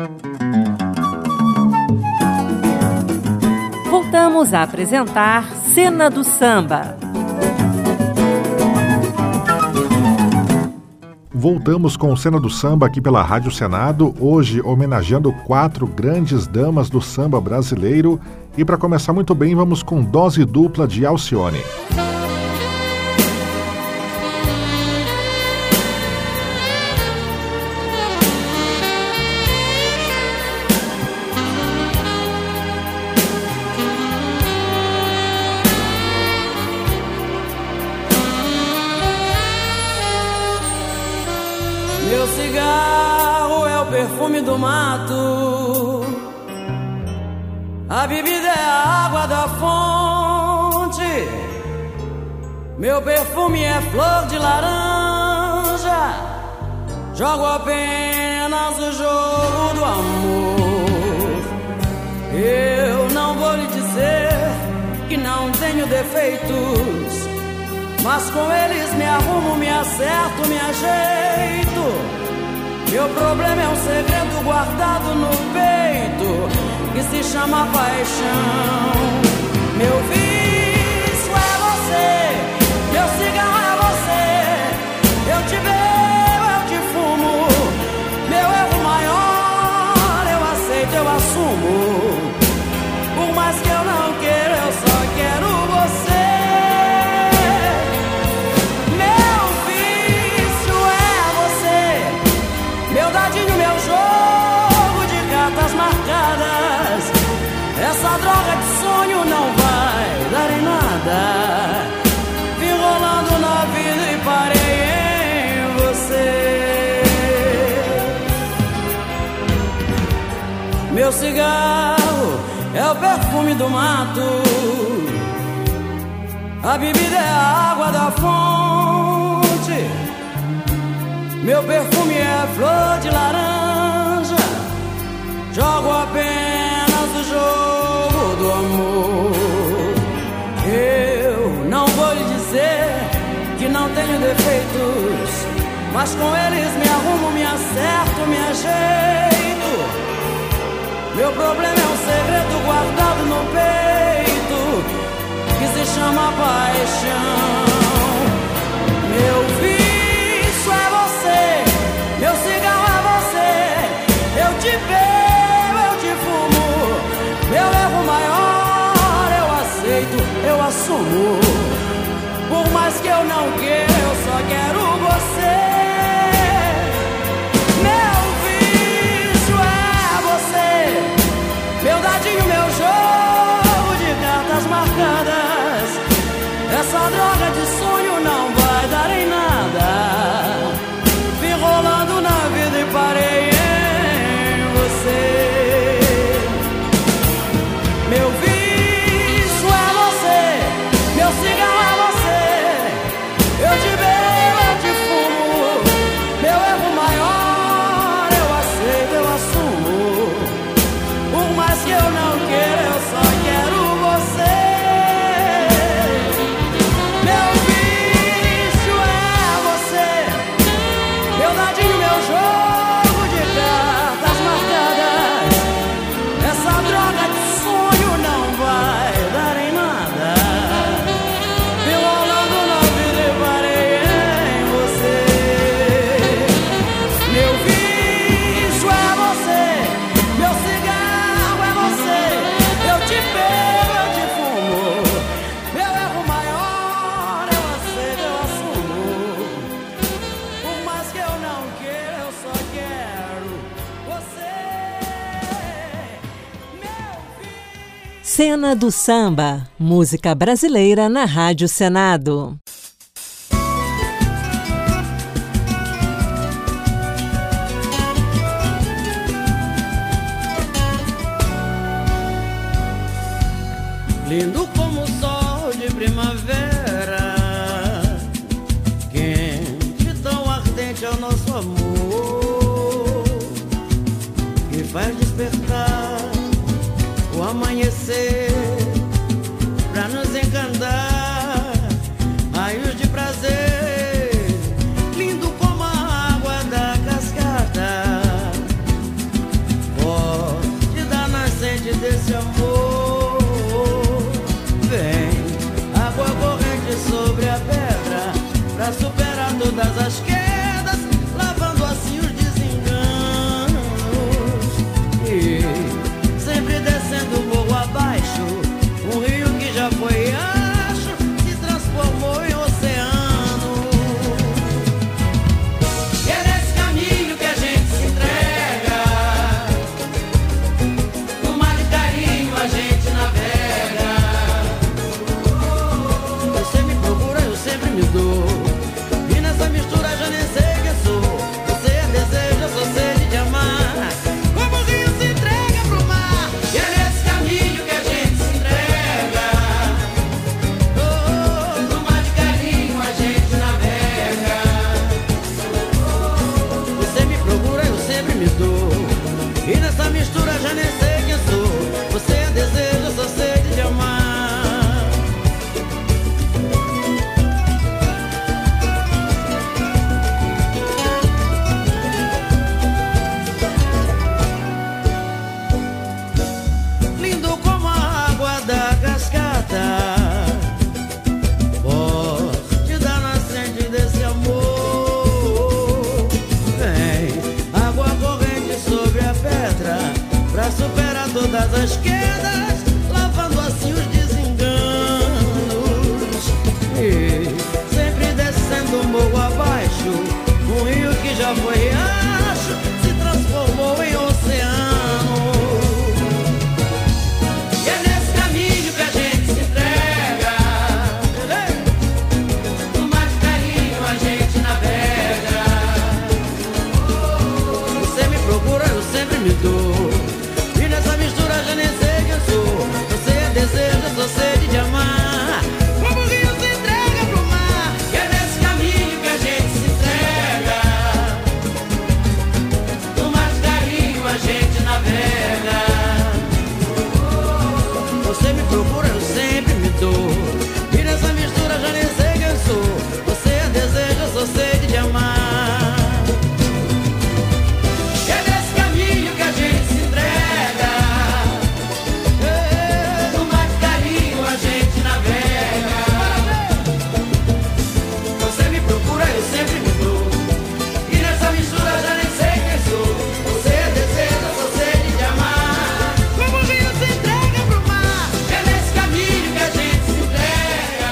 Voltamos a apresentar Cena do Samba. Voltamos com Cena do Samba aqui pela Rádio Senado, hoje homenageando 4 grandes damas do samba brasileiro. E para começar muito bem, vamos com Dose Dupla de Alcione. Meu cigarro é o perfume do mato, a bebida é a água da fonte. Meu perfume é flor de laranja, jogo apenas o jogo do amor. Eu não vou lhe dizer que não tenho defeitos, mas com eles me arrumo, me acerto, me ajeito. Meu problema é um segredo guardado no peito, que se chama paixão. Meu vício é você, meu cigarro é você. Eu te bebo, eu te fumo. Meu erro maior, eu aceito, eu assumo. Por mais que eu não queira, eu só quero você. Essa droga de sonho não vai dar em nada. Vim rolando na vida e parei em você. Meu cigarro é o perfume do mato, a bebida é a água da fonte. Meu perfume é flor de laranja, jogo apenas o jogo do amor. Eu não vou lhe dizer que não tenho defeitos, mas com eles me arrumo, me acerto, me ajeito. Meu problema é um segredo guardado no peito, que se chama paixão. Meu vício é você, meu cigarro é você. Eu te bebo, eu te fumo. Meu erro maior, eu aceito, eu assumo. Por mais que eu não queira, eu só quero você. Meu vício é você, meu dadinho, meu jogo de cartas marcadas. Essa droga de sonho não vai dar em nada. Vim rolando na vida e parei em você. Meu vício é você, meu cigarro é você. Eu te bebo, eu te fumo. Meu erro maior, eu aceito, eu assumo. Por mais que eu não queira, eu só quero você. Meu vício é você, meu dadinho, meu jogo de cartas marcadas. Essa droga de sonho não vai dar em nada. Vim rolando na vida e parei em você. Meu vício é você, meu cigarro é você. Eu te bebo, eu te fumo. Meu erro maior, eu aceito, eu assumo. Por mais que eu não queira, eu só quero você. Cena do Samba, música brasileira na Rádio Senado. Lindo como o sol de primavera, quente e tão ardente é o nosso amor, que faz despertar o amanhecer pra nos encantar, raios de prazer, lindo como a água da cascata, nessa mistura já nem sei quem sou. Você é desejo, eu sou sede de amar. Lindo como a água da cascata, forte da nascente desse amor. Vem água corrente sobre a pedra pra superar todas as quedas, lavando assim os desenganos. E sempre descendo morro abaixo, um rio que já foi riacho se transformou em oceano. E é nesse caminho que a gente se entrega, no mar de carinho a gente navega. Você me procura, eu sempre me dou, e nessa mistura já nem sei quem eu sou. Você é desejo, eu sou sede de amar. Como o rio se entrega pro mar. E é nesse caminho que a gente se entrega, no mar de carinho a gente navega. Você me procura, eu sempre me dou, e nessa mistura já nem sei quem eu sou. Você é desejo, eu sou sede de amar. E é nesse caminho que a gente se entrega, no mar de carinho a gente navega. Você me procura, eu sempre me dou, e nessa mistura já nem sei quem sou. Você é desejo, eu sou sede de amar. Como o rio se entrega pro mar. É nesse caminho que a gente se entrega,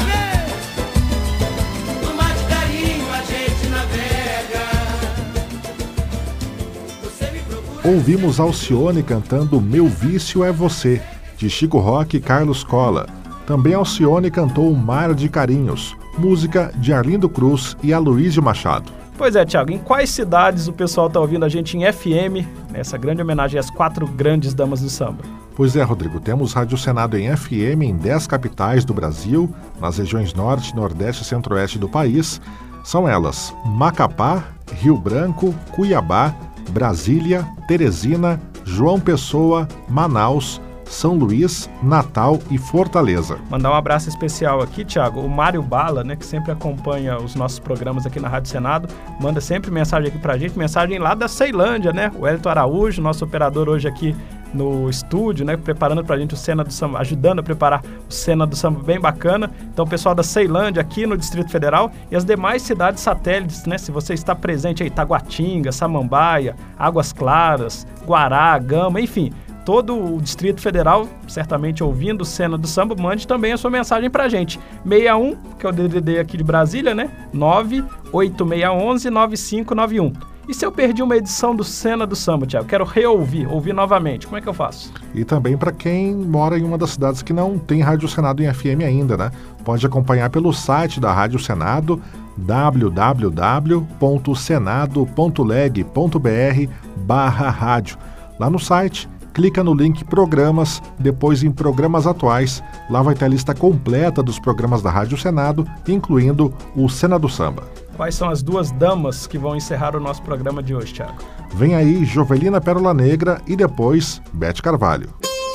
no mar de carinho a gente navega. Você me procura. Ouvimos Alcione cantando Meu Vício é Você, de Chico Roque e Carlos Cola. Também Alcione cantou Mar de Carinhos, música de Arlindo Cruz e Aloysio Machado. Pois é, Thiago, em quais cidades o pessoal tá ouvindo a gente em FM, nessa grande homenagem às 4 grandes damas do samba? Pois é, Rodrigo, temos Rádio Senado em FM em 10 capitais do Brasil, nas regiões Norte, Nordeste e Centro-Oeste do país. São elas Macapá, Rio Branco, Cuiabá, Brasília, Teresina, João Pessoa, Manaus, São Luís, Natal e Fortaleza. Mandar um abraço especial aqui, Thiago, o Mário Bala, né, que sempre acompanha os nossos programas aqui na Rádio Senado, manda sempre mensagem aqui pra gente, mensagem lá da Ceilândia, né, o Elton Araújo, nosso operador hoje aqui no estúdio, né, preparando pra gente o Cena do Samba, ajudando a preparar o Cena do Samba bem bacana. Então, o pessoal da Ceilândia aqui no Distrito Federal e as demais cidades satélites, né, se você está presente aí, Taguatinga, Samambaia, Águas Claras, Guará, Gama, enfim, todo o Distrito Federal, certamente ouvindo o Cena do Samba, mande também a sua mensagem pra gente. 61, que é o DDD aqui de Brasília, né? 98611-9591. E se eu perdi uma edição do Cena do Samba, Thiago, quero ouvir novamente, como é que eu faço? E também para quem mora em uma das cidades que não tem Rádio Senado em FM ainda, né? Pode acompanhar pelo site da Rádio Senado, www.senado.leg.br/rádio. Lá no site, clica no link Programas, depois em Programas Atuais. Lá vai ter a lista completa dos programas da Rádio Senado, incluindo o Cena do Samba. Quais são as 2 damas que vão encerrar o nosso programa de hoje, Thiago? Vem aí Jovelina Pérola Negra e depois Bete Carvalho.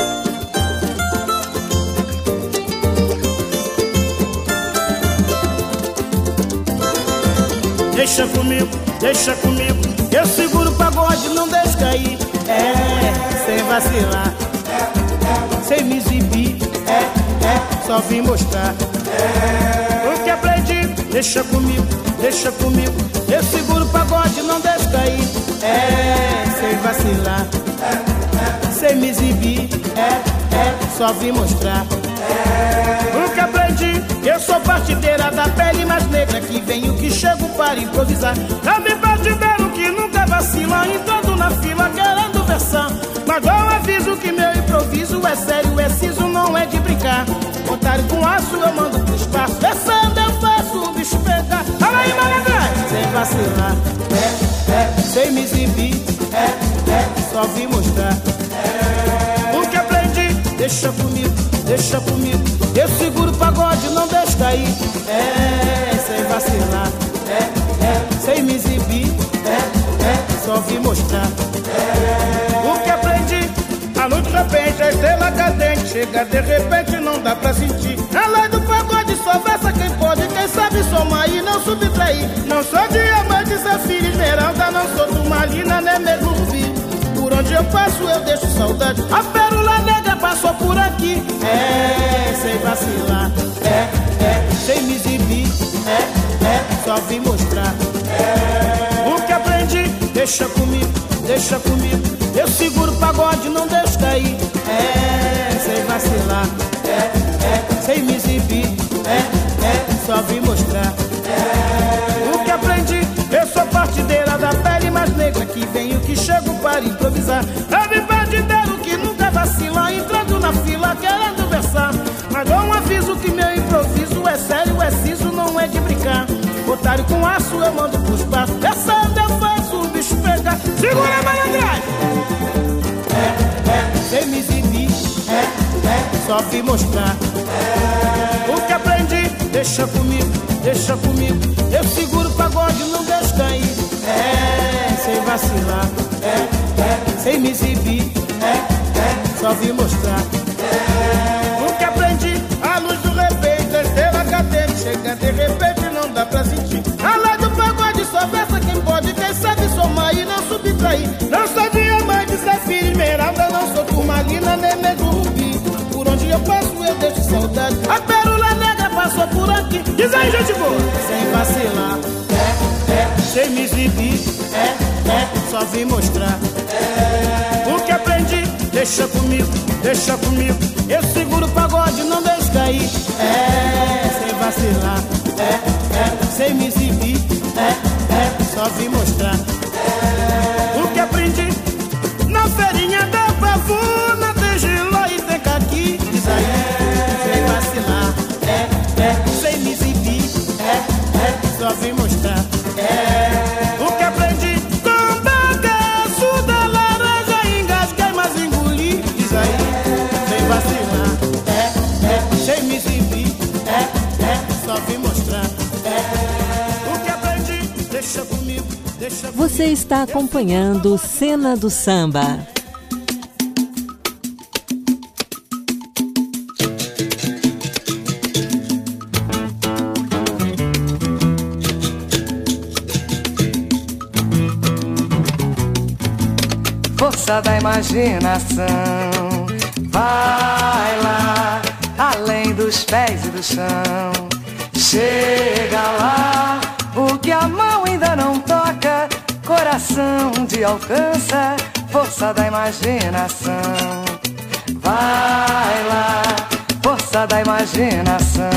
Deixa comigo, eu seguro o pagode, não deixo cair. Sem vacilar, sem me exibir, só vim mostrar o que aprendi. Deixa comigo, eu seguro o pagode, não deixo cair. Sem vacilar, sem me exibir, só vim mostrar o que aprendi. Eu sou partideira da pele mais negra, que venho que chego para improvisar. Também partideiro que nunca vacila, entrando na fila querendo versão. Mas eu aviso que meu improviso é sério, é siso, não é de brincar. Contrário com aço eu mando pro espaço, versando eu faço o bicho pegar. Fala aí, malandrão! Sem vacilar, sem me exibir, só vim mostrar o que aprendi. Deixa comigo, eu seguro o pagode, não deixo cair. Sem vacilar, sem me exibir, só vim mostrar o chega de repente, não dá pra sentir. Além do pagode só versa quem pode, quem sabe somar e não subtrair. Não sou diamante, safira, esmeralda, não sou turmalina, nem mesmo rubi. Por onde eu passo eu deixo saudade. A pérola negra passou por aqui. Sem vacilar, sem me exibir, só vim mostrar o que aprendi. Deixa comigo, deixa comigo. Eu seguro o pagode, não deixo cair. Sem vacilar, sem me exibir, só vim mostrar o que aprendi. Eu sou partideira da pele mais negra, que venho que chego para improvisar. Eu vi partideiro que nunca vacila, entrando na fila querendo versar. Mas dou um aviso que meu improviso é sério, é siso, não é de brincar. Otário com aço eu mando pros passos. Essa onda eu faço o bicho pegar. Segura a malandragem. Sem me exibir, só vim mostrar o que aprendi. Deixa comigo, deixa comigo. Eu seguro o pagode, não deixo cair. Sem vacilar, sem me exibir, só vim mostrar o que aprendi. A luz do repente, a estrela cadente, chega de repente, não dá pra sentir. Além do pagode só versa quem pode, quem sabe somar e não subtrair. Não sou diamante, safira, esmeralda, não sou turmalina, nem mesmo rubi. Por onde eu passo eu deixo saudade. A pérola negra passou por aqui. Diz aí, gente boa. Sem vacilar, sem me exibir, só vim mostrar o que aprendi. Deixa comigo, deixa comigo. Eu seguro o pagode, não deixo cair. Sem vacilar, sem me exibir, só vim mostrar o que aprendi. Na feirinha da pavuna tem giló e tem caqui. Diz aí, sem vacilar, sem me exibir, só vim mostrar o que aprendi. Com bagaço da laranja engasguei, mas engoli. Diz aí, sem vacilar, sem me exibir, só vim mostrar o que aprendi. Deixa comigo, deixa comigo. Você está acompanhando Cena do Samba. Força da imaginação, vai lá, além dos pés e do chão. Chega lá, o que a mão ainda não toca, coração de alcança. Força da imaginação, vai lá, força da imaginação,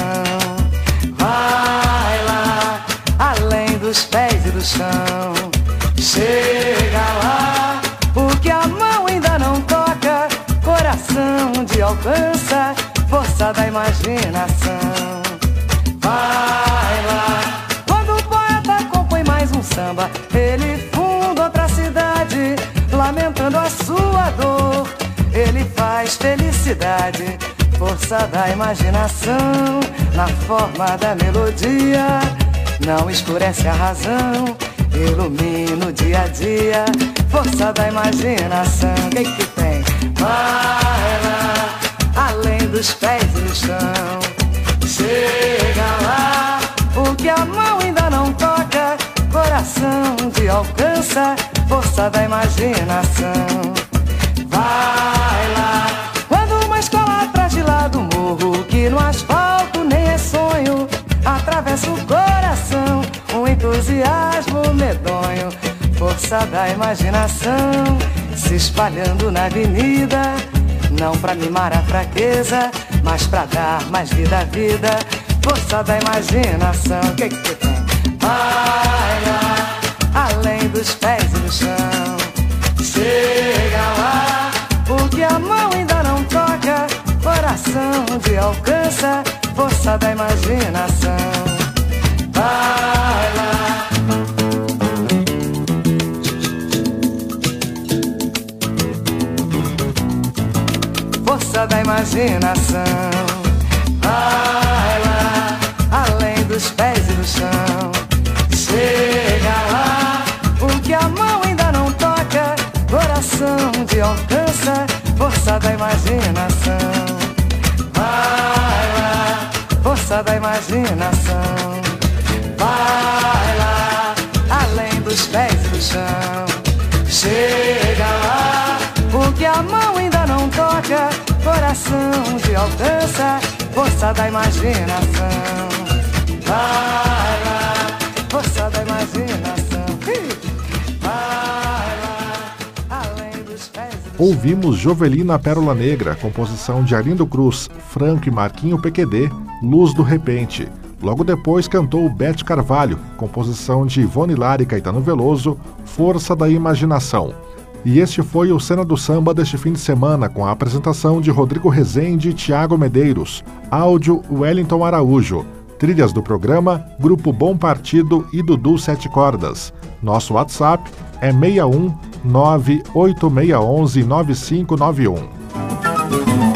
vai lá, além dos pés e do chão. Chega lá, o que a mão ainda não toca, coração de alcança. Força da imaginação, vai lá. Quando o poeta compõe mais um samba, ele funda outra cidade, lamentando a sua dor, ele faz felicidade. Força da imaginação, na forma da melodia, não escurece a razão, ilumina o dia a dia. Força da imaginação, que tem? Vai lá, além dos pés e do chão. Chega lá, o que a mão ainda não toca, coração de alcança. Força da imaginação, vai lá. Quando uma escola atrás de lá do morro, que no asfalto nem é sonho, atravessa o coração um entusiasmo medonho. Força da imaginação, se espalhando na avenida, não pra mimar a fraqueza, mas pra dar mais vida à vida. Força da imaginação, que tem? Vai lá, além dos pés e do chão. Chega lá, o que a mão ainda não toca, coração de alcança. Força da imaginação, vai lá. Força da imaginação, vai lá, além dos pés e do chão. Chega lá, o que a mão ainda não toca, coração de alcança. Força da imaginação, Vai lá, força da imaginação. Vai lá, além dos pés e do chão. Chega lá, o que a mão ainda não toca, coração te alcança, força da imaginação. Vai lá, força da imaginação. Vai lá, além dos pés e do chão. Ouvimos Jovelina Pérola Negra, composição de Arlindo Cruz, Franco e Marquinho PQD, Luz do Repente. Logo depois cantou Bete Carvalho, composição de Ivone Lara e Caetano Veloso, Força da Imaginação. E este foi o Cena do Samba deste fim de semana, com a apresentação de Rodrigo Rezende e Thiago Medeiros, áudio Wellington Araújo, trilhas do programa Grupo Bom Partido e Dudu Sete Cordas. Nosso WhatsApp é 61 98611 9591.